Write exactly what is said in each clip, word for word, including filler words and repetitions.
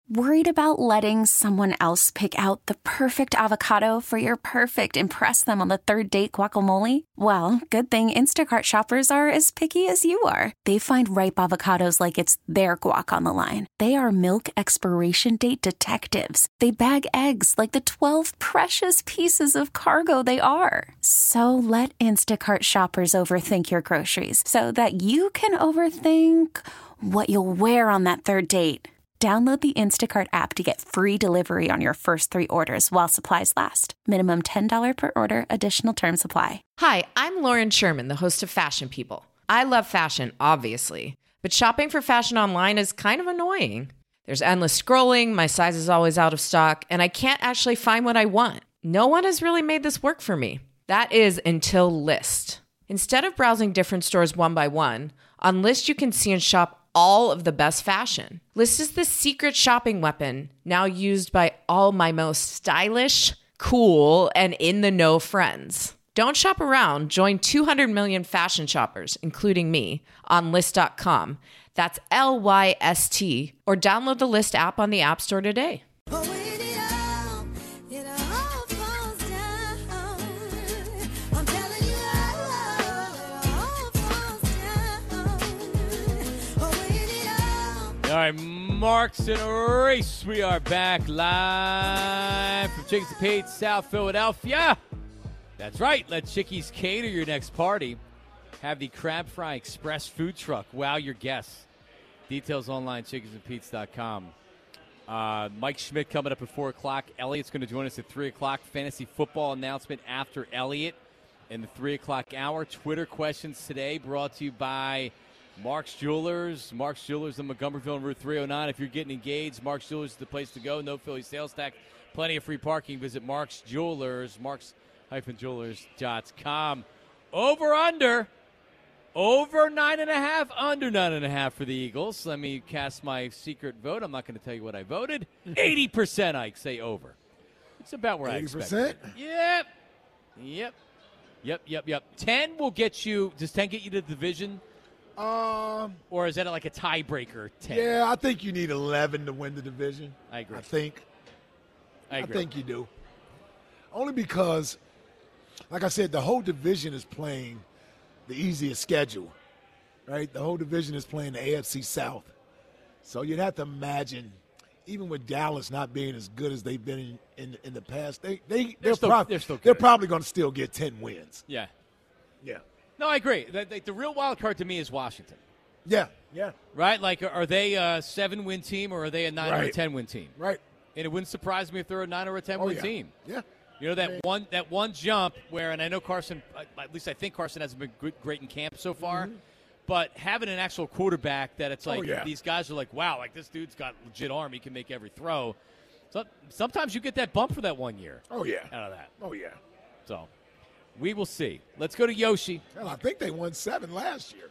Worried about letting someone else pick out the perfect avocado for your perfect impress them on the third date guacamole? Well, good thing Instacart shoppers are as picky as you are. They find ripe avocados like it's their guac on the line. They are milk expiration date detectives. They bag eggs like the twelve precious pieces of cargo they are. So let Instacart shoppers overthink your groceries so that you can overthink what you'll wear on that third date. Download the Instacart app to get free delivery on your first three orders while supplies last. Minimum ten dollars per order. Additional terms apply. Hi, I'm Lauren Sherman, the host of Fashion People. I love fashion, obviously, but shopping for fashion online is kind of annoying. There's endless scrolling, my size is always out of stock, and I can't actually find what I want. No one has really made this work for me. That is until Lyst. Instead of browsing different stores one by one, on Lyst you can see and shop all of the best fashion. Lyst is the secret shopping weapon now used by all my most stylish, cool, and in-the-know friends. Don't shop around. Join two hundred million fashion shoppers, including me, on Lyst dot com. That's L Y S T. Or download the Lyst app on the App Store today. All right, Marks in a Race. We are back live from Chickies and Pete's, South Philadelphia. That's right. Let Chickies cater your next party. Have the Crab Fry Express food truck wow your guests. Details online, chickies and pete's dot com. Uh, Mike Schmidt coming up at four o'clock. Elliot's going to join us at three o'clock. Fantasy football announcement after Elliot in the three o'clock hour. Twitter questions today brought to you by Mark's Jewelers. Mark's Jewelers in Montgomeryville on Route three oh nine. If you're getting engaged, Mark's Jewelers is the place to go. No Philly sales tax. Plenty of free parking. Visit Mark's Jewelers, marks dash jewelers dot com. Over, under. Over nine and a half, under nine and a half for the Eagles. Let me cast my secret vote. I'm not going to tell you what I voted. eighty percent, Ike, say over. It's about where eighty percent? I expected. Yep. Yep. Yep, yep, yep. ten will get you, does ten get you to the division? Um, or is that like a tiebreaker? ten? Yeah, I think you need eleven to win the division. I agree. I think. I agree. I think you do. Only because, like I said, the whole division is playing the easiest schedule, right? The whole division is playing the A F C South. So you'd have to imagine, even with Dallas not being as good as they've been in, in, in the past, they, they, they're, they're, still, prob- they're, still they're probably going to still get ten wins. Yeah. Yeah. No, I agree. The, the, the real wild card to me is Washington. Yeah, yeah. Right? Like, are they a seven-win team or are they a nine right. or a ten-win team? Right. And it wouldn't surprise me if they're a nine or a ten-win oh, yeah. team. Yeah. You know, that yeah. one that one jump where, and I know Carson, at least I think Carson hasn't been good, great in camp so far, mm-hmm. but having an actual quarterback that it's like, oh, yeah. these guys are like, wow, like this dude's got legit arm. He can make every throw. So sometimes you get that bump for that one year. Oh, yeah. Out of that. Oh, yeah. So we will see. Let's go to Yoshi. Hell, I think they won seven last year.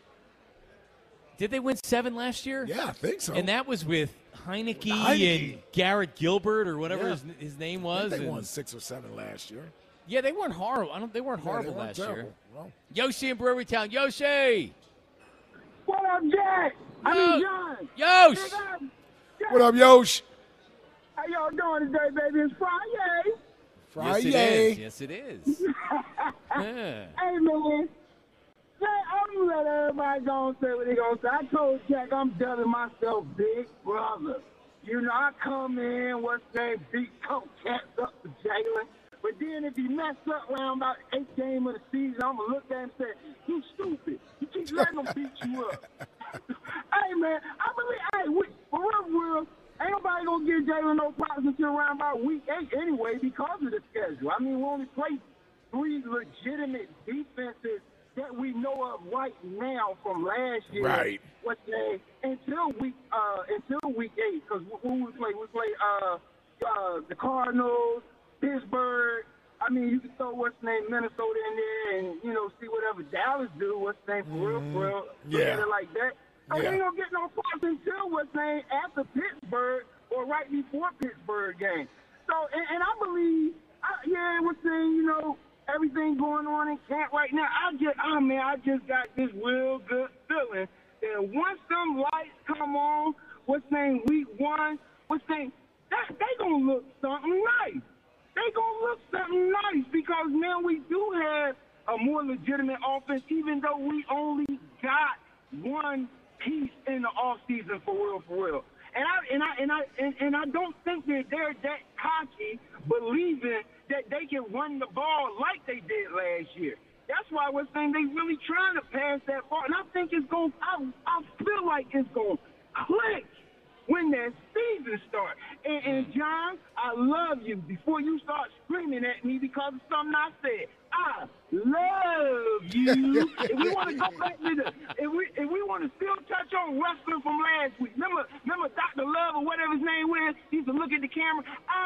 Did they win seven last year? Yeah, I think so. And that was with Heineke, Heineke. and Garrett Gilbert or whatever yeah. his, his name was. they and won six or seven last year. Yeah, they weren't horrible. I don't. They weren't yeah, horrible they weren't last terrible. year. Well, Yoshi in Brewery Town. Yoshi. What up, Jack? I mean, John. Yosh. What up, Yosh? How y'all doing today, baby? It's Friday. Friday. Yes, it is. Yes, it is. yeah. Hey, man. Say, I'm gonna let everybody go and say what they gonna say. I told Jack I'm dubbing myself Big Brother. You know, I come in, what's name, beat Coach Cats up for Jalen. But then if he mess up around about the eighth game of the season, I'm gonna look at him and say, you stupid. You keep letting him beat you up. Hey, man, I believe, hey, we, for real, real, ain't nobody gonna give Jalen no props until around about week eight anyway because of the schedule. I mean, we only played three legitimate defenses that we know of right now from last year. Right. What's name until week uh until week eight, because who we play? We play uh uh the Cardinals, Pittsburgh. I mean, you can throw what's name Minnesota in there, and you know see whatever Dallas do. What's name for real, for real, yeah, like that. I yeah. ain't gonna get no points until what's name after Pittsburgh or right before Pittsburgh game. So, and, and I believe, I, yeah, what's saying, you know. Everything going on in camp right now, I just, oh man, I just got this real good feeling that once some lights come on, what's name, week one, was saying that they gonna look something nice. They gonna look something nice because now we do have a more legitimate offense, even though we only got one piece in the offseason for real, for real. And I and I and I and, and I don't think that they're that cocky, believing that they can run the ball like they did last year. That's why we're saying they really trying to pass that ball, and I think it's going. I I feel like it's going to click when that season starts. And, and John, I love you. Before you start screaming at me because of something I said, I love you. If we want to go back to the, if we if we want to still touch on wrestling from last week, remember remember Doctor Love or whatever his name was, he used to look at the camera.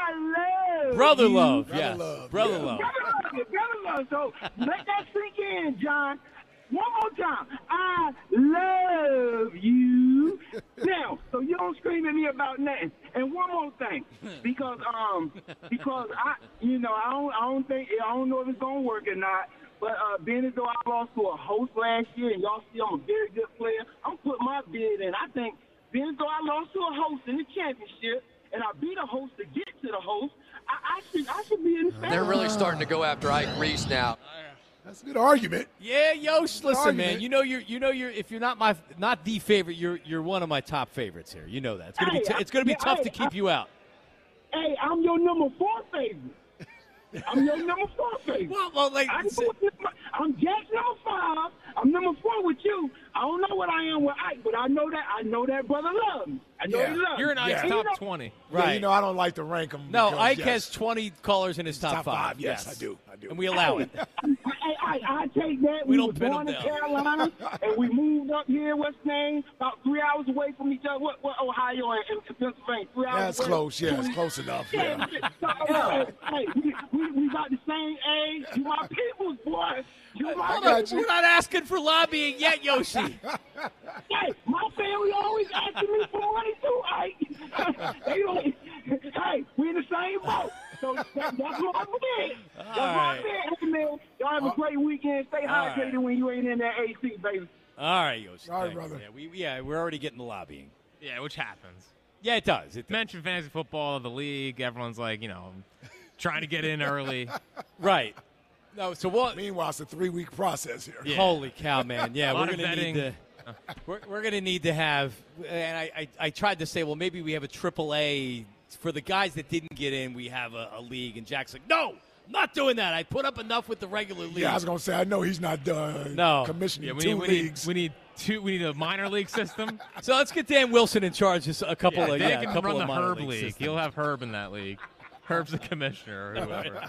I love Brother you. Love, Brother yes, Love, Brother yeah. Love. Brother Love, Brother Love. So let that sink in, John. One more time. I love you. Now, so you don't scream at me about nothing. And one more thing, because um, because I, you know, I don't, I don't think, I don't know if it's gonna work or not. But uh, being as though I lost to a host last year, and y'all see I'm a very good player, I'm putting my bid in. I think being as though I lost to a host in the championship, and I beat a host to get to the host, I, I should, I should be in the favor. They're really starting to go after Ike Reese now. That's a good argument. Yeah, Yosh, listen, argument. man. You know you're you know you're if you're not my not the favorite, you're you're one of my top favorites here. You know that. It's gonna Hey, be t- I- it's gonna be yeah, tough hey, to keep I- you out. Hey, I'm your number four favorite. I'm your number four favorite. Well, well, like I'm, I'm Jack's number five. I'm number four with you. I don't know what I am with Ike, but I know that I know that brother loves me. I know Yeah. he loves You're in me. Ike's Yeah. top You know- twenty. right. Yeah, you know, I don't like to rank them. no, because, Ike yes, has twenty callers in his top, top five. Yes, Yes, I do. I do. and we allow it. Hey, I, I take that. We We, don't were pin born in them down. Carolina, and we moved up here, West Maine, about three hours away from each other. What, what Ohio and, and Pennsylvania? Three hours Yeah, it's away. close. Yeah, it's close enough. Yeah. Yeah. Hey, we, we, we got the same age. You my people's boy. You my I got you. We're not asking for lobbying yet, Yoshi. Hey, my family always asking me for money too. Ike. They like, hey, we in the same boat. So that, that's what I'm saying. That's what I'm right. saying. Hey, man, y'all have a great weekend. Stay right. hydrated when you ain't in that A C, baby. All right, Yoshi. All right, thanks. brother. Yeah, we yeah we're already getting the lobbying. Yeah, which happens. Yeah, it does. It does. Mention fantasy football, the league. Everyone's like, you know, trying to get in early. Right. No, so what? Meanwhile, it's a three-week process here. Yeah. Holy cow, man! Yeah, A we're lot of gonna need vetting. to. We're, we're gonna need to have. And I, I, I tried to say, well, maybe we have a triple A for the guys that didn't get in. We have a, a league, and Jack's like, no, I'm not doing that. I put up enough with the regular league. Yeah, I was gonna say I know he's not done No. commissioning Yeah, we two need, we need leagues. we need two. We need a minor league system. So let's get Dan Wilson in charge. Just a couple Yeah, of they yeah, a can couple run of the minor Herb league league. systems. You'll have Herb in that league. Herb's the commissioner or whoever.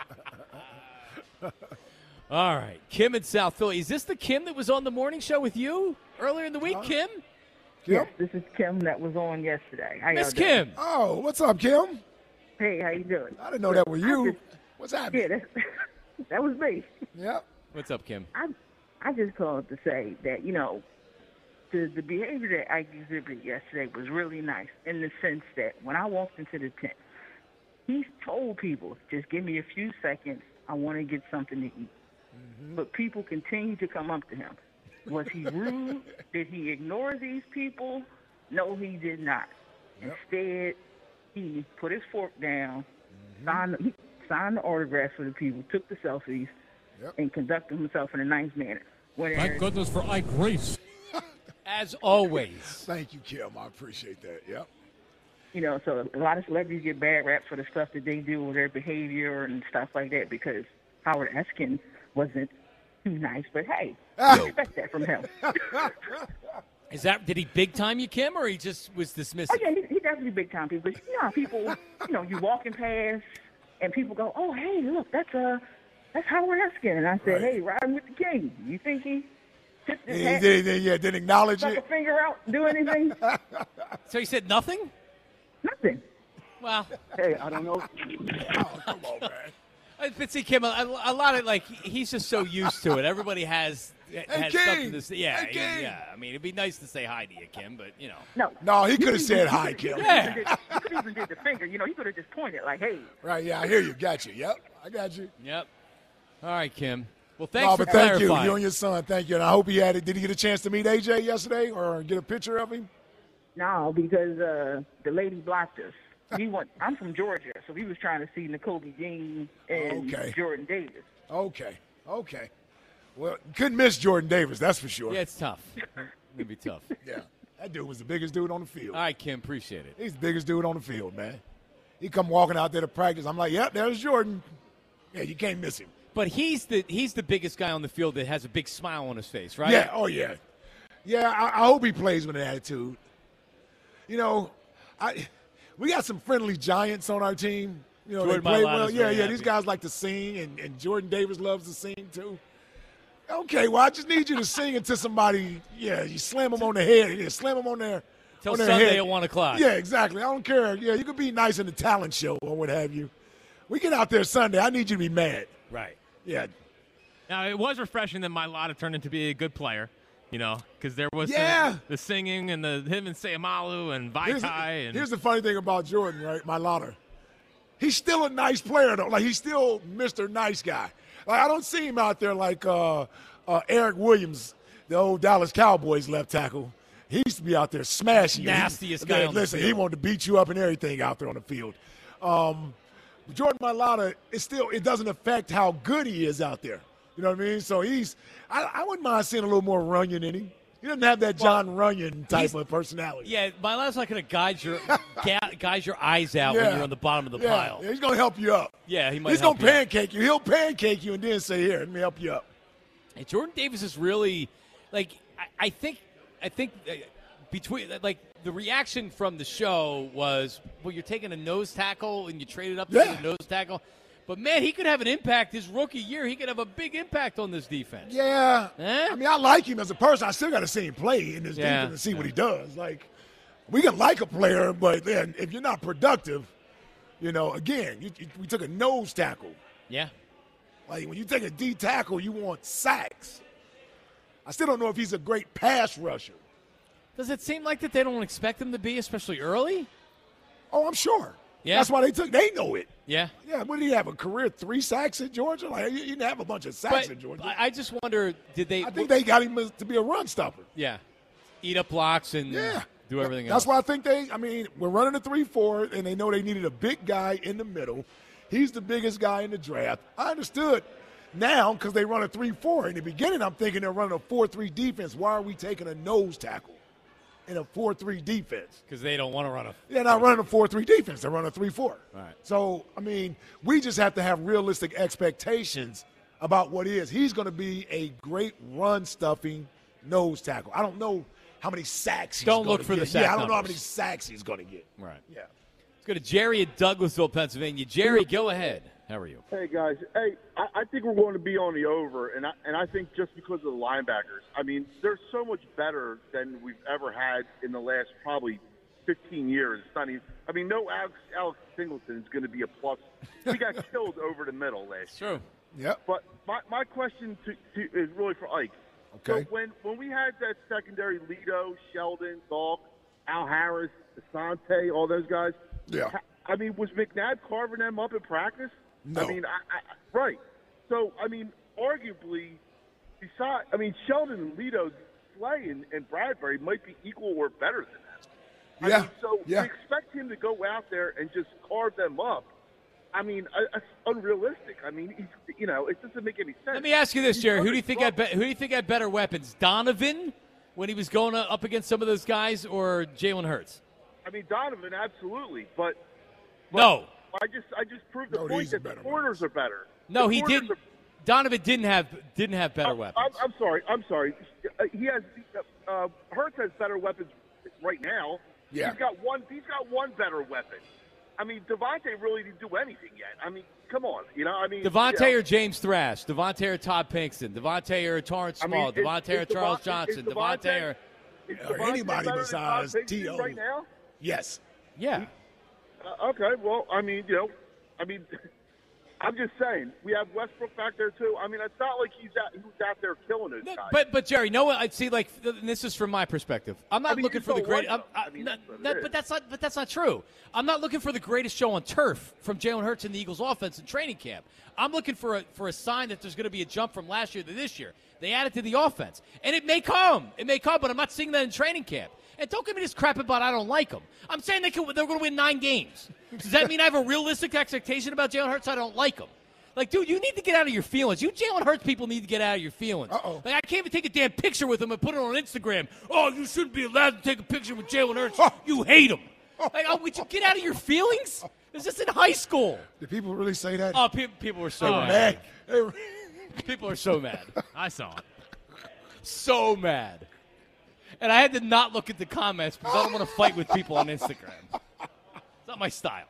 All right, Kim in South Philly. Is this the Kim that was on the morning show with you earlier in the week, Kim? Yes, this is Kim that was on yesterday. How Miss y'all doing? Kim. Oh, what's up, Kim? Hey, how you doing? I didn't know that was you. just- What's happening? Yeah, that, that was me. Yep. What's up, Kim? I I just called to say that, you know, the the behavior that Ike exhibited yesterday was really nice in the sense that when I walked into the tent, he told people, just give me a few seconds. I want to get something to eat. But people continue to come up to him. Was he rude? Did he ignore these people? No, he did not. Instead, he put his fork down, signed, he signed the autographs for the people, took the selfies, Yep. and conducted himself in a nice manner. Whereas, Thank goodness for Ike Reese. As always. Thank you, Kim. I appreciate that. Yep. you know, so a lot of celebrities get bad rap for the stuff that they do with their behavior and stuff like that because Howard Eskin wasn't too nice. But, hey, I expect that from him. Is that did he big time you, Kim, or he just was dismissive? Oh, yeah, he, he definitely big time people. But, you know, people, you know, you walking past and people go, oh, hey, look, that's uh, that's Howard Eskin. And I said, Right. hey, riding with the king. You think he tipped his He hat, did, did, yeah, didn't acknowledge stuck a it. finger out, do anything? So he said nothing? Nothing. Well, Hey, I don't know. Oh, come on, man. I- but see, Kim, a, a lot of like he's just so used to it. Everybody has has King! something to say. Yeah, Hey, he- King! yeah. I mean, it'd be nice to say hi to you, Kim, but you know. No. No, he could have said hi, Kim. Yeah. He could even did the finger. You know, he could have just pointed like, hey. Right, yeah, I hear you. Got you. Yep, I got you. Yep. All right, Kim. Well, thanks No, for but thank clarifying. you. You and your son, thank you. And I hope he had it. Did he get a chance to meet A J yesterday or get a picture of him? No, because uh, the lady blocked us. We went. I'm from Georgia, so we was trying to see N'Kobe Dean and Okay. Jordan Davis. Okay. Okay. Well, couldn't miss Jordan Davis, that's for sure. Yeah, it's tough. It'd be tough. Yeah. That dude was the biggest dude on the field. All right, Kim, appreciate it. He's the biggest dude on the field, man. He come walking out there to practice. I'm like, yep, there's Jordan. Yeah, you can't miss him. But he's the he's the biggest guy on the field that has a big smile on his face, right? Yeah, oh, yeah. Yeah, I, I hope he plays with an attitude. You know, I we got some friendly giants on our team. You know, Jordan they play Mailata's well. Yeah, very yeah, these happy. guys like to sing, and, and Jordan Davis loves to sing, too. Okay, well, I just need you to sing until somebody, yeah, you slam them on the head. Yeah, slam them on their, Till on their Sunday head. at one o'clock. Yeah, exactly. I don't care. Yeah, you could be nice in the talent show or what have you. We get out there Sunday, I need you to be mad. Right. Yeah. Now, it was refreshing that Mailata turned into be a good player, you know, because there was Yeah. the, the singing and the him and Sayamalu and Here's the, Vaitai. And here's the funny thing about Jordan, right, my lauder. He's still a nice player, though. Like, he's still Mister Nice Guy. Like, I don't see him out there like uh, uh, Eric Williams, the old Dallas Cowboys left tackle. He used to be out there smashing you. Nastiest He- guy yeah, on the Listen, field. he wanted to beat you up and everything out there on the field. Um, Jordan Mailata, it still it doesn't affect how good he is out there. You know what I mean? So he's I, I wouldn't mind seeing a little more Runyon in him. He doesn't have that John Runyon type he's- of personality. Yeah, Mailata's not going to guide your ga- guide your eyes out when Yeah. you're on the bottom of the yeah, pile. yeah, he's going to help you up. Yeah, he might He's help going to you out. pancake you. He'll pancake you and then say, here, let me help you up. And Jordan Davis is really like I, I think I think uh, between like the reaction from the show was, well, you're taking a nose tackle and you traded up to Yeah. get a nose tackle. But man, he could have an impact his rookie year. He could have a big impact on this defense. Yeah. Eh? I mean, I like him as a person. I still got to see him play in this Yeah. defense and see what Yeah. he does. Like, we can like a player, but then if you're not productive, you know, again, you, you, we took a nose tackle. Yeah. Like, when you take a D tackle, you want sacks. I still don't know if he's a great pass rusher. Does it seem like that they don't expect him to be, especially early? Oh, I'm sure. Yeah. That's why they took. They know it. Yeah. Yeah. What did he have? A career three sacks at Georgia? Like, you, you didn't have a bunch of sacks But at Georgia. I I just wonder, did they? I think they got him as- to be a run stopper. Yeah. Eat up blocks and Yeah. do everything That's else. why I think they, I mean, we're running a three four, and they know they needed a big guy in the middle. He's the biggest guy in the draft. I understood now because they run a three four. In the beginning, I'm thinking they're running a four three defense. Why are we taking a nose tackle in a four three defense? Because they don't want to run a. They're not running a four three defense. They're running a three four. Right. So, I mean, we just have to have realistic expectations about what is. He's going to be a great run-stuffing nose tackle. I don't know how many sacks he's Don't gonna look for get. the sack Yeah, I don't know how numbers. many sacks he's going to get. Right. Yeah. Let's go to Jerry at Douglasville, Pennsylvania. Jerry, go ahead. How are you? Hey guys, hey, I, I think we're going to be on the over, and I, and I think just because of the linebackers. I mean, they're so much better than we've ever had in the last probably fifteen years. It's not even, I mean, no Alex, Alex Singleton is going to be a plus. We got killed over the middle last year. True. Yep. But my, my question to, to, is really for Ike. Okay. So when, when we had that secondary, Lito, Sheldon, Dalk, Al Harris, Asante, all those guys. Yeah. I mean, was McNabb carving them up in practice? No. I mean, I, I, right. So, I mean, arguably, besides, I mean, Sheldon and Lito, Slay and, and Bradbury might be equal or better than that. Yeah. I mean, so Yeah. to expect him to go out there and just carve them up, I mean, I- that's unrealistic. I mean, he's, you know, it doesn't make any sense. Let me ask you this, He's Jerry. Who do under you think had trouble. be- who do you think had better weapons? Donovan when he was going up against some of those guys, or Jalen Hurts? I mean, Donovan, absolutely, but, but No. I just, I just proved the No, point these are that the better corners are better. No, The he corners didn't. are- Donovan didn't have didn't have better I'm, weapons. I'm, I'm sorry. I'm sorry. Uh, He has uh, Hurts has better weapons right now. Yeah. He's got one. He's got one better weapon. I mean, Devontae really didn't do anything yet. I mean, come on. You know, I mean, Devontae you know, or James Thrash, Devontae or Todd Pinkston, Devontae or Torrance I mean, Small, is- Devontae or is Charles Devontae- Johnson, is Devontae Devontae- or is Or Devontae anybody better than besides Todd Pinkston T O right now. Yes. yeah. Uh, okay. Well, I mean, you know, I mean, I'm just saying we have Westbrook back there too. I mean, it's not like he's out, he was out there killing those No, guys. But but Jerry, no one. I see. Like th- this is from my perspective. I'm not I mean, looking you for the don't great. like I'm, them. I, I mean, not- that's what it that- is. but that's not. But that's not true. I'm not looking for the greatest show on turf from Jalen Hurts and the Eagles' offense in training camp. I'm looking for a for a sign that there's going to be a jump from last year to this year. They added to the offense, and it may come. It may come, but I'm not seeing that in training camp. And don't give me this crap about I don't like them. I'm saying they can, they're going to win nine games. Does that mean I have a realistic expectation about Jalen Hurts? I don't like them. Like, dude, you need to get out of your feelings. You Jalen Hurts people need to get out of your feelings. Uh-oh. Like, I can't even take a damn picture with him and put it on Instagram. Oh, you shouldn't be allowed to take a picture with Jalen Hurts. You hate him. Like, oh, would you get out of your feelings? Is this in high school? Did people really say that? Oh, pe- people were so They were mad. mad. They were- People are so mad. I saw it. So mad. And I had to not look at the comments because I don't want to fight with people on Instagram. It's not my style.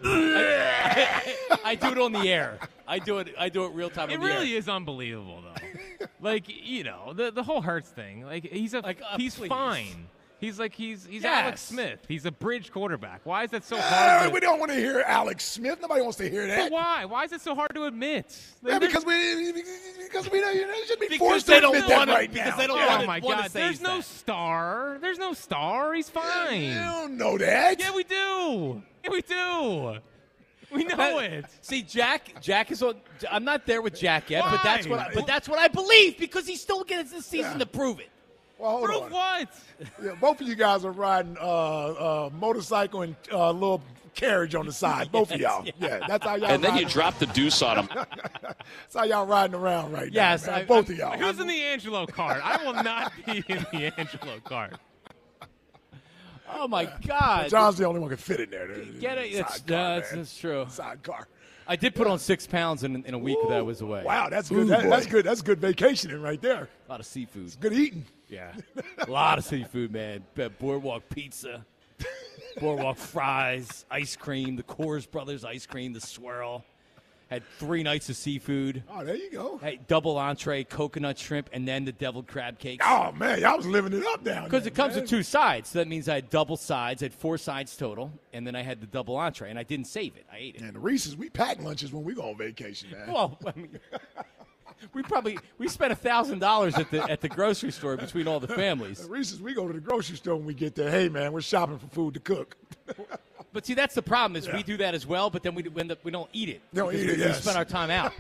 I, I, I do it on the air. I do it. I do it real time. It on the really air. is unbelievable, though. Like, you know, the the whole Hurts thing. Like, he's a Like, uh, he's please. fine. He's like he's he's Yes. Alex Smith. He's a bridge quarterback. Why is that so Ah, hard? we To, don't want to hear Alex Smith. Nobody wants to hear but that. why? Why is it so hard to admit? Like, Yeah, there's- because we because we know you know, you should be Because forced they to don't admit that want it, right because now. they don't Yeah. want oh it. my wanna God! say There's no that. star. There's no star. He's fine. You don't know that. Yeah, we do. Yeah, we do. We know it. See, Jack. Jack is on. I'm not there with Jack yet, but that's what. I, Why? but that's what I believe because he still gets this season Yeah. to prove it. Well, hold Prove on. what? Yeah, both of you guys are riding uh, uh, motorcycle and a uh, little carriage on the side. Both of y'all. yeah. Yeah, that's how y'all. And then you riding. drop the deuce on him. That's how y'all riding around right Yes, now. man. I- both I'm- of y'all. Who's in the Angelo cart? I will not be in the Angelo cart. Oh my God! John's the only one who can fit in there. Get it? It's, Sidecar, no, that's, man. that's true. Sidecar. I did put on six pounds in, in a week that I was away. Wow, that's good. Ooh, That, boy. that's good. That's good vacationing right there. A lot of seafood. Good eating. Yeah, a lot of seafood, man. B- Boardwalk pizza, Boardwalk fries, ice cream, the Coors Brothers ice cream, the swirl. Had three nights of seafood. Oh, there you go. Hey, double entree, coconut shrimp, and then the deviled crab cakes. Oh man, y'all was living it up down there. Because it comes man. with two sides. So that means I had double sides. I had four sides total. And then I had the double entree. And I didn't save it. I ate it. And the Reese's, we pack lunches when we go on vacation, man. Well, I mean, we probably we spent a thousand dollars at the at the grocery store between all the families. The Reese's, we go to the grocery store when we get there. Hey man, we're shopping for food to cook. But see, that's the problem is Yeah. we do that as well. But then we end up, we don't eat it. Don't because eat we, it, we yes. spend our time out.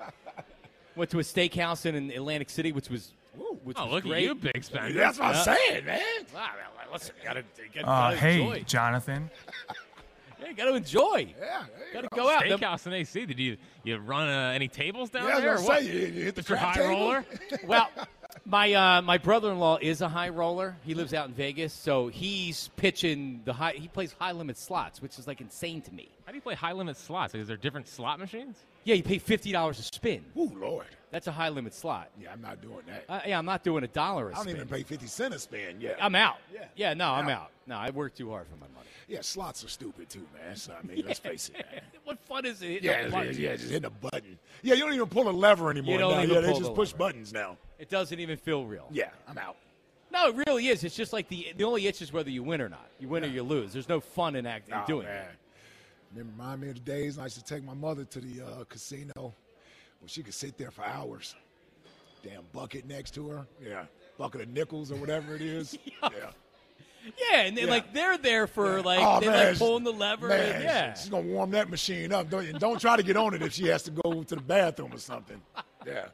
Went to a steakhouse in Atlantic City, which was which Oh, was look great. at you, big spender. That's what Yeah. I'm saying, man. Wow, well, listen, gotta, gotta, Uh, gotta hey, enjoy. Jonathan. Yeah, gotta enjoy. Yeah, Gotta go out. The- Steakhouse in A C. Did you you run uh, any tables down Yeah, I was there? gonna or what? say, you, you hit the Mister crab High table? Roller? Well, my uh, my brother-in-law is a high roller. He lives out in Vegas, so he's pitching the high. He plays high limit slots, which is like insane to me. How do you play high limit slots? Like, is there different slot machines? Yeah, you pay fifty dollars a spin. Ooh, Lord. That's a high limit slot. Yeah, I'm not doing that. Uh, yeah, I'm not doing a dollar a I don't spin. even pay fifty cents a spin. Yeah, I'm out. Yeah. Yeah, no, I'm Out. out. No, I work too hard for my money. yeah. Slots are stupid too, man. So I mean, let's face it. Man. What fun is it? Yeah, yeah, yeah, just hitting a button. Yeah, you don't even pull a lever anymore. You don't now. even yeah, they pull just the push lever. buttons now. It doesn't even feel real. Yeah, I'm out. No, it really is. It's just like the the only itch is whether you win or not. You win or you lose. There's no fun in acting Oh, doing man. it. Remember, remind me of the days I used to take my mother to the uh, casino where she could sit there for hours. Damn bucket next to her. Yeah, bucket of nickels or whatever it is. yeah. Yeah, and then Yeah. like they're there for like Oh, they're man, like pulling the lever. Man, and, yeah. she's gonna warm that machine up. Don't, and don't try to get on it if she has to go to the bathroom or something. Yeah,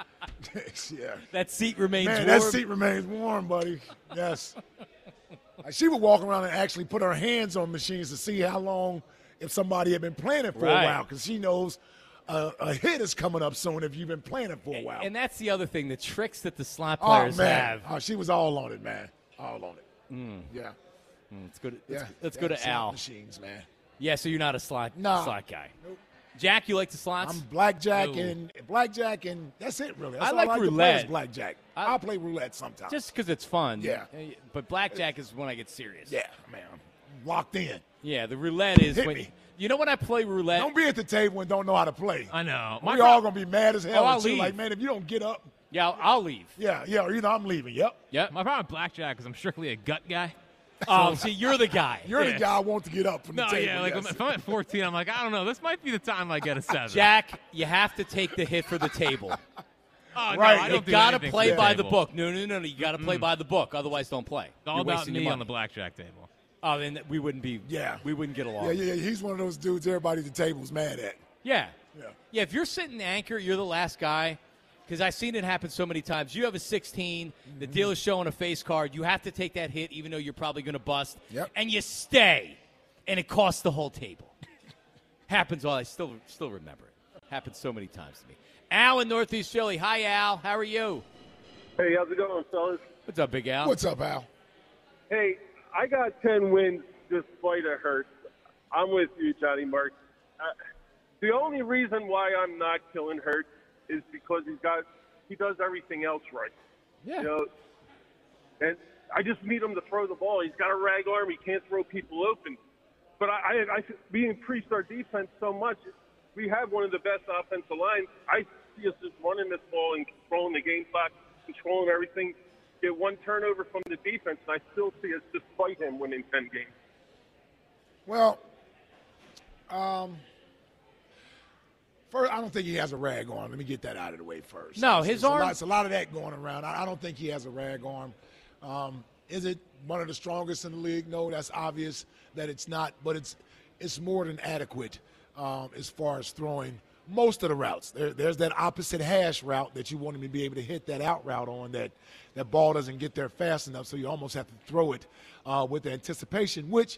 yeah. That seat remains Man, warm. that seat remains warm, buddy. Yes. Like, she would walk around and actually put her hands on machines to see how long, if somebody had been playing it for Right. a while, because she knows uh, a hit is coming up soon if you've been playing it for a while. And that's the other thing, the tricks that the slot oh players man, have. oh, she was all on it, man, all on it. Mm. Yeah, Mm, Let's go to yeah. let's, let's Yeah, go to slot Al. Machines, man. Yeah, so you're not a slot Nah. slot guy. Nope. Jack, you like the slots? I'm blackjack No. and blackjack and that's it really. That's I all like I like to play roulette. is blackjack. I- I'll play roulette sometimes. Just because it's fun. Yeah. But blackjack is when I get serious. yeah, man, I'm locked in. Yeah, the roulette is Hit when me. you know when I play roulette. Don't be at the table and don't know how to play. I know. We pro- all gonna be mad as hell Oh, I'll at you. leave. Like, man, if you don't get up, Yeah, I'll, I'll leave. yeah, yeah, or either I'm leaving. Yep. Yep. My problem with blackjack is I'm strictly a gut guy. Oh, see, you're the guy. You're Yeah. the guy I want to get up from No, the table. yeah, like yes. if I'm at fourteen, I'm like, I don't know. This might be the time I get a seven. Jack, you have to take the hit for the table. oh, no, right, I You don't do got to anything play for by table. the book. No, no, no, no. You got to play by the book. Otherwise, don't play. It's all You're about wasting me your on the money. blackjack table. Oh, then we wouldn't be. Yeah. we wouldn't get along. yeah, yeah, yeah. He's one of those dudes everybody at the table's mad at. Yeah. Yeah. Yeah, if you're sitting anchor, you're the last guy, because I've seen it happen so many times. You have a sixteen, mm-hmm. the dealer's showing a face card. You have to take that hit even though you're probably going to bust. Yep. And you stay, and it costs the whole table. Happens all. I still still remember it. Happens so many times to me. Al in Northeast Philly. Hi, Al. How are you? Hey, how's it going, fellas? What's up, Big Al? What's up, Al? Hey, I got ten wins despite a hurt. I'm with you, Johnny Marks. Uh, the only reason why I'm not killing Hurts is because he's got he does everything else right. Yeah. You know, and I just need him to throw the ball. He's got a rag arm. He can't throw people open. But I, I, I we increased our defense so much. We have one of the best offensive lines. I see us just running this ball and controlling the game clock, controlling everything. Get one turnover from the defense, and I still see us, despite him, winning ten games. Well, um, first, I don't think he has a rag arm. Let me get that out of the way first. No, it's, his it's arm. A lot, it's a lot of that going around. I, I don't think he has a rag arm. Um, is it one of the strongest in the league? No, that's obvious that it's not. But it's it's more than adequate um, as far as throwing most of the routes. There, there's that opposite hash route that you want him to be able to hit that out route on. That that ball doesn't get there fast enough, so you almost have to throw it uh, with anticipation, which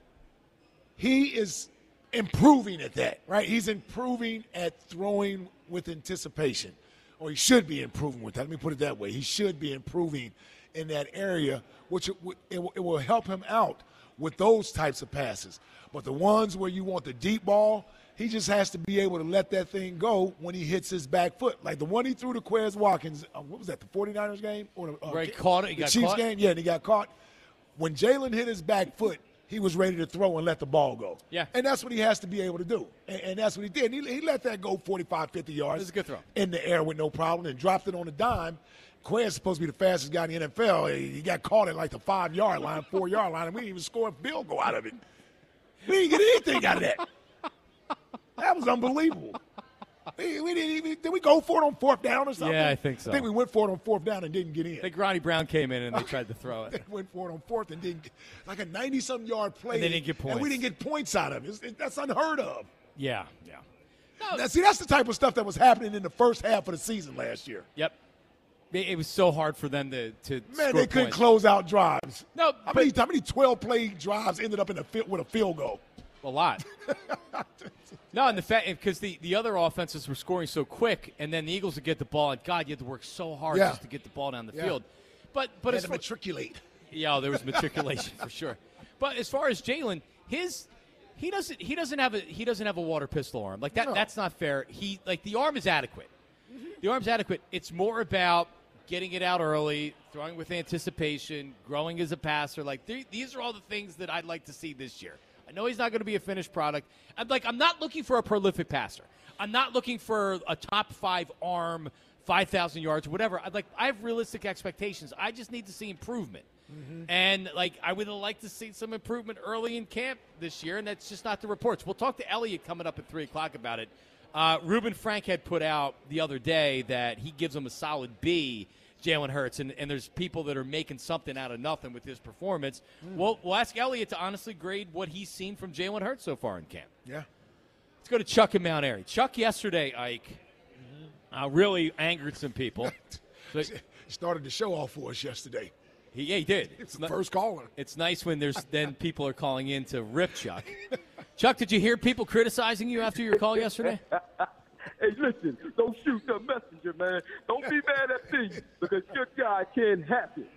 he is improving at that, right? He's improving at throwing with anticipation, or he should be improving with that. Let me put it that way. He should be improving in that area, which it, it, it will help him out with those types of passes. But the ones where you want the deep ball, he just has to be able to let that thing go when he hits his back foot. Like the one he threw to Quez Watkins, uh, what was that, the forty-niners game? Or the, uh, Where he caught it, he the got Chiefs caught? game? Yeah, and he got caught. When Jalen hit his back foot, he was ready to throw and let the ball go. Yeah. And that's what he has to be able to do. And, and that's what he did. He, he let that go forty-five, fifty yards. It was a good throw. In the air with no problem and dropped it on a dime. Quez is supposed to be the fastest guy in the N F L. He got caught at like the five-yard line, four-yard line, and we didn't even score a field goal out of it. We didn't get anything out of that. That was unbelievable. We, we didn't even – did we go for it on fourth down or something? Yeah, I think so. I think we went for it on fourth down and didn't get in. I think Ronnie Brown came in and they tried to throw it. They went for it on fourth and didn't get – like a ninety-some yard play. And they didn't get points. And we didn't get points out of it. It's, it that's unheard of. Yeah, yeah. No. Now, see, that's the type of stuff that was happening in the first half of the season last year. Yep. It was so hard for them to, to Man, score they couldn't points. close out drives. No, how but- many how many twelve-play drives ended up in a field with a field goal? A lot. No, and the fact because the, the other offenses were scoring so quick, and then the Eagles would get the ball, and God, you had to work so hard Yeah. just to get the ball down the Yeah. field. But but They as had to far, matriculate. yeah, there was matriculation for sure. But as far as Jalen, his he doesn't he doesn't have a he doesn't have a water pistol arm like that. No. That's not fair. He like the arm is adequate. The arm's adequate. It's more about getting it out early, throwing with anticipation, growing as a passer. Like th- these are all the things that I'd like to see this year. I know he's not going to be a finished product. I'm like I'm not looking for a prolific passer. I'm not looking for a top five arm, five thousand yards, whatever. I'd like I have realistic expectations. I just need to see improvement. Mm-hmm. And like I would like to see some improvement early in camp this year, and that's just not the reports. We'll talk to Elliott coming up at three o'clock about it. Uh, Reuben Frank had put out the other day that he gives him a solid B, Jalen Hurts, and, and there's people that are making something out of nothing with his performance. Mm. We'll, we'll ask Elliott to honestly grade what he's seen from Jalen Hurts so far in camp. Yeah. Let's go to Chuck in Mount Airy. Chuck yesterday, Ike, mm-hmm. uh, really angered some people. So, He started the show off for us yesterday. he, yeah, he did. It's the not- first caller. It's nice when there's then people are calling in to rip Chuck. Chuck, did you hear people criticizing you after your call yesterday? Hey, listen, don't shoot the messenger, man. Don't be mad at me because your guy can't hack it.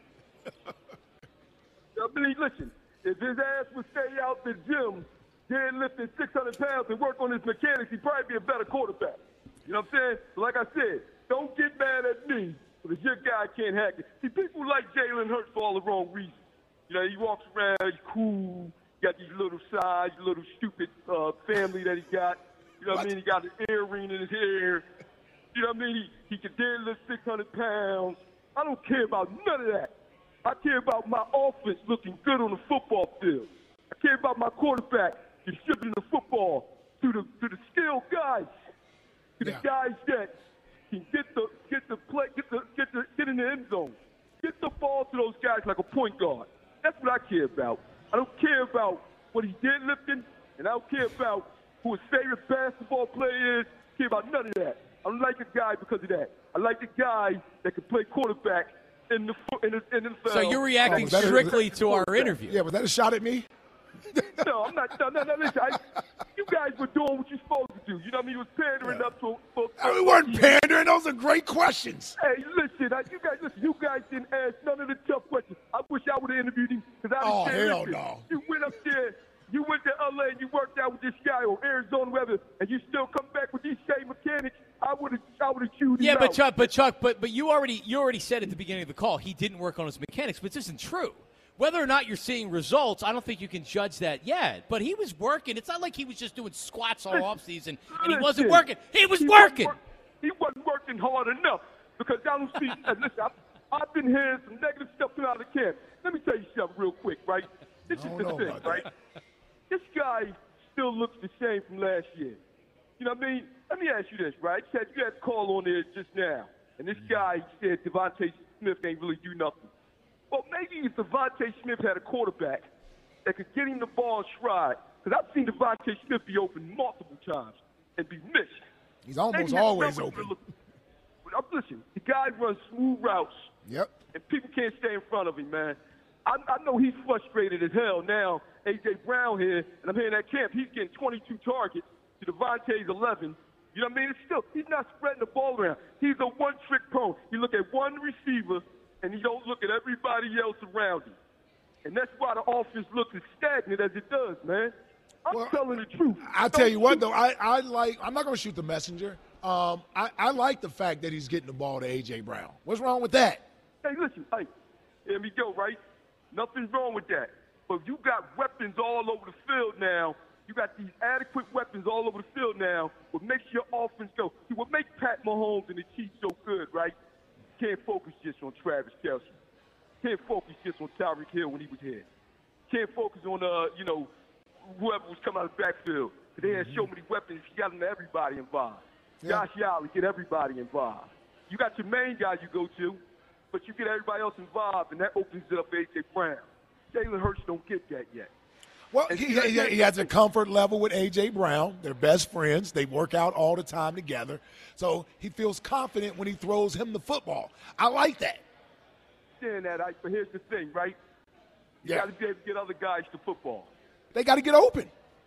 I mean, listen, if his ass would stay out the gym, deadlifting six hundred pounds and work on his mechanics, he'd probably be a better quarterback. You know what I'm saying? So like I said, don't get mad at me because your guy can't hack it. See, people like Jalen Hurts for all the wrong reasons. You know, he walks around, he's cool, got these little sides, little stupid uh, family that he got. You know what, what I mean? He got an earring in his hair. You know what I mean? He, he can deadlift six hundred pounds. I don't care about none of that. I care about my offense looking good on the football field. I care about my quarterback distributing the football to the to the skilled guys, to Yeah. the guys that can get the get the play, get the get the get in the end zone, get the ball to those guys like a point guard. That's what I care about. I don't care about what he's deadlifting, and I don't care about who his favorite basketball player is. I care about none of that. I don't like a guy because of that. I like a guy that can play quarterback in the in the, in the N F L. So you're reacting Oh, strictly to our interview. Yeah, was that a shot at me? No, I'm not. No, no, no. Listen, I, you guys were doing what you're supposed to do. You know what I mean? You was pandering Yeah. up to. For, I we weren't pandering. Those are great questions. Hey, listen, I, you guys, listen. You guys didn't ask none of the tough questions. I wish I would have interviewed him because I Oh, was hell listen, no. You went up there. You went to L A and you worked out with this guy on Arizona weather, and you still come back with these same mechanics. I would have, I would have chewed him Yeah, but out. Chuck, but Chuck, but but you already you already said at the beginning of the call he didn't work on his mechanics, but this isn't true. Whether or not you're seeing results, I don't think you can judge that yet. But he was working. It's not like he was just doing squats all offseason and he wasn't Listen, working. He was he working. Wasn't work, he wasn't working hard enough because I don't see. and listen, I've, I've been hearing some negative stuff coming out of the camp. Let me tell you something real quick, right? This I is don't the know thing, about right? This guy still looks the same from last year. You know what I mean? Let me ask you this, right? You had, you had a call on there just now, and this guy said Devontae Smith ain't really do nothing. Well, maybe if Devontae Smith had a quarterback that could get him the ball in stride, because I've seen Devontae Smith be open multiple times and be missed. He's almost Maybe his always numbers open. will look- But I'm listen, the guy runs smooth routes, Yep. and people can't stay in front of him, man. I, I know he's frustrated as hell now. A J. Brown here, and I'm hearing that camp, he's getting twenty-two targets to Devontae's eleven. You know what I mean? It's still, he's not spreading the ball around. He's a one-trick pony. You look at one receiver, and you don't look at everybody else around him. And that's why the offense looks as stagnant as it does, man. I'm Well, telling the truth. I'll tell you what, though. I, I like – I'm not going to shoot the messenger. Um, I, I like the fact that he's getting the ball to A J. Brown. What's wrong with that? Hey, listen, hey, here we go, right? Nothing's wrong with that. But you got weapons all over the field now. You got these adequate weapons all over the field now. What makes your offense go? See, what makes Pat Mahomes and the Chiefs so good, right? Can't focus just on Travis Kelce. Can't focus just on Tyreek Hill when he was here. Can't focus on, uh, you know, whoever was coming out of the backfield. They had so many weapons. You got them to everybody involved. Yeah. Josh Allen, get everybody involved. You got your main guy you go to, but you get everybody else involved, and that opens it up for A J. Brown. Jalen Hurts don't get that yet. Well, And he, see, he, he has a comfort level with A J. Brown. They're best friends. They work out all the time together. So he feels confident when he throws him the football. I like that. Saying that, I, but here's the thing, right? You Yeah. got to be able to get other guys to football. They got to get open.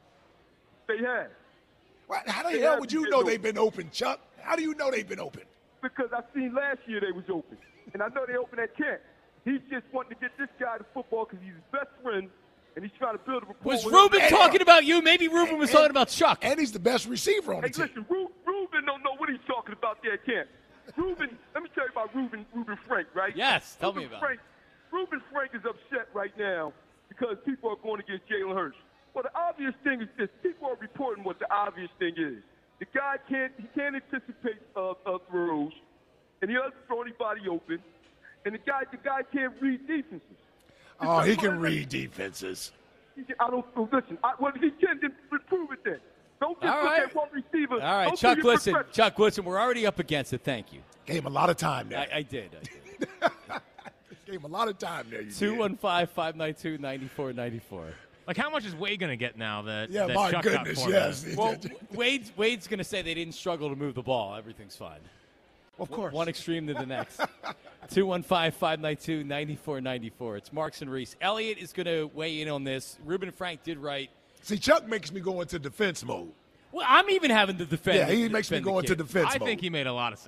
They have. Why- How the They hell have would to you get know open. they've been open, Chuck? How do you know they've been open? Because I seen last year they was open. And I know they opened at camp. He's just wanting to get this guy to football because he's his best friend, and he's trying to build a rapport Was with Ruben him. talking about you? Maybe Ruben was And- talking about Chuck. And he's the best receiver on the Hey, team. listen, Ru- Ruben don't know what he's talking about there at camp. Ruben, let me tell you about Ruben, Ruben Frank, right? Yes, tell me Ruben about Frank, Ruben Frank is upset right now because people are going against Jalen Hurts. Well, the obvious thing is this. People are reporting what the obvious thing is. The guy can't, he can't anticipate uh, uh, throws, and he doesn't throw anybody open, and the guy, the guy can't read defenses. Oh, he can read defenses. He can, I don't, listen, I, well, he can, then prove it then. Don't just All look right. at one receiver. All right, Don't Chuck, do your listen. progression. Chuck, listen. We're already up against it. Thank you. Gave him a lot of time there. I, I did. I did. Gave him a lot of time there. You two did. one five, five nine two, nine four nine four. Like, how much is Wade going to get now that, Yeah, that my Chuck goodness, got for yes. him? Well, Wade's, Wade's going to say they didn't struggle to move the ball. Everything's fine. Of course. One extreme to the next. two one five, five nine two, nine four nine four. It's Marks and Reese. Elliot is going to weigh in on this. Ruben Frank did right. See, Chuck makes me go into defense mode. Well, I'm even having to defend. Yeah, he defend makes me the go into kid. defense I mode. think he made a lot of sense.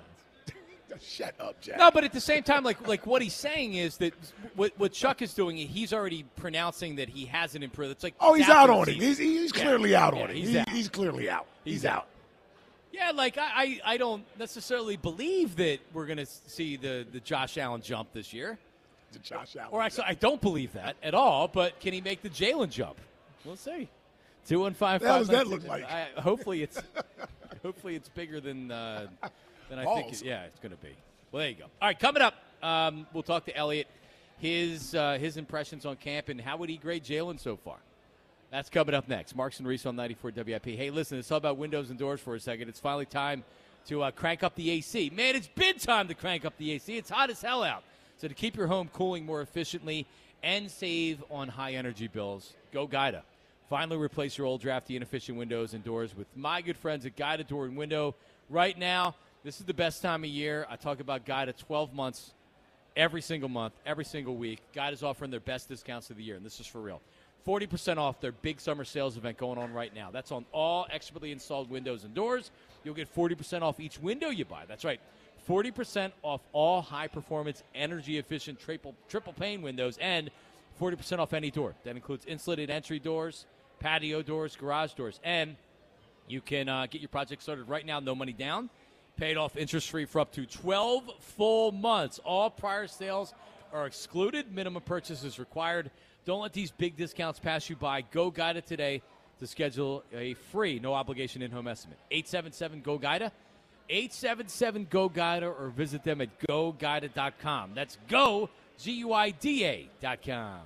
Shut up, Jack. No, but at the same time, like like what he's saying is that what what Chuck is doing, he's already pronouncing that he hasn't improved. It's like Oh, he's after out the on him. season. He's, he's Yeah. clearly out Yeah, on him. he's He- out. he's clearly out. He's, He's out. out. Yeah, like I, I, I don't necessarily believe that we're going to see the, the Josh Allen jump this year. The Josh Allen. Or actually, I don't believe that at all. But can he make the Jalen jump? We'll see. Two one five. What the hell does that look like? I, hopefully it's hopefully it's bigger than uh, than I think. Balls. It, yeah, it's going to be. Well, there you go. All right, coming up, um, we'll talk to Elliot, his uh, his impressions on camp, and how would he grade Jalen so far. That's coming up next. Marks and Reese on ninety-four W I P. Hey, listen, it's all about windows and doors for a second. It's finally time to uh, crank up the A C. Man, it's been time to crank up the A C. It's hot as hell out. So to keep your home cooling more efficiently and save on high energy bills, go Guida. Finally replace your old drafty inefficient windows and doors with my good friends at Guida Door and Window. Right now, This is the best time of year. I talk about Guida twelve months, every single month, every single week. Guida is offering their best discounts of the year, and this is for real. forty percent off their big summer sales event going on right now. That's on all expertly installed windows and doors. You'll get forty percent off each window you buy. That's right, forty percent off all high-performance, energy-efficient triple, triple pane windows, and forty percent off any door. That includes insulated entry doors, patio doors, garage doors. And you can uh, get your project started right now, no money down, paid off interest-free for up to twelve full months. All prior sales are excluded. Minimum purchase is required. Don't let these big discounts pass you by. Go Guida today to schedule a free, no-obligation in-home estimate. eight seven seven, G O Guida. eight seven seven, G O Guida, or visit them at go guida dot com. That's Go, G U I D A dot com.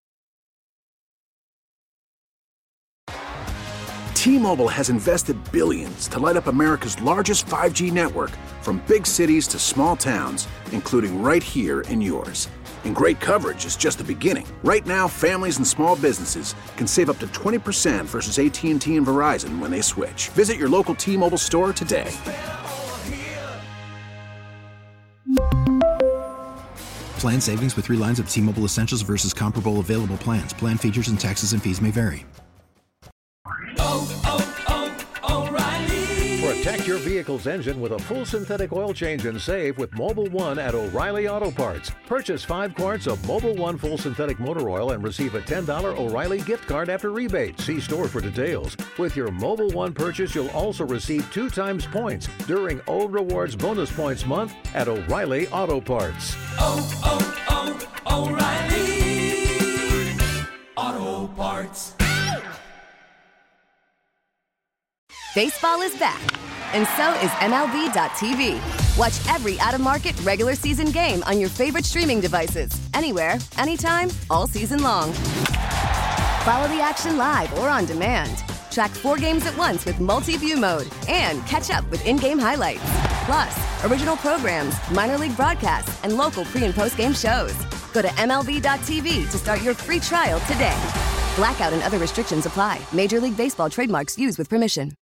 T-Mobile has invested billions to light up America's largest five G network, from big cities to small towns, including right here in yours. And great coverage is just the beginning. Right now, families and small businesses can save up to twenty percent versus A T and T and Verizon when they switch. Visit your local T-Mobile store today. Plan savings with three lines of T-Mobile Essentials versus comparable available plans. Plan features and taxes and fees may vary. Oh, oh, oh, O'Reilly. Protect your vehicle's engine with a full synthetic oil change and save with Mobile One at O'Reilly Auto Parts. Purchase five quarts of Mobile One full synthetic motor oil and receive a ten dollars O'Reilly gift card after rebate. See store for details. With your Mobile One purchase, you'll also receive two times points during O Rewards Bonus Points Month at O'Reilly Auto Parts. Oh, oh, oh, O'Reilly Auto Parts. Baseball is back, and so is M L B dot T V. Watch every out-of-market regular season game on your favorite streaming devices, anywhere, anytime, all season long. Follow the action live or on demand. Track four games at once with multi-view mode and catch up with in-game highlights. Plus, original programs, minor league broadcasts, and local pre- and post-game shows. Go to M L B dot T V to start your free trial today. Blackout and other restrictions apply. Major League Baseball trademarks used with permission.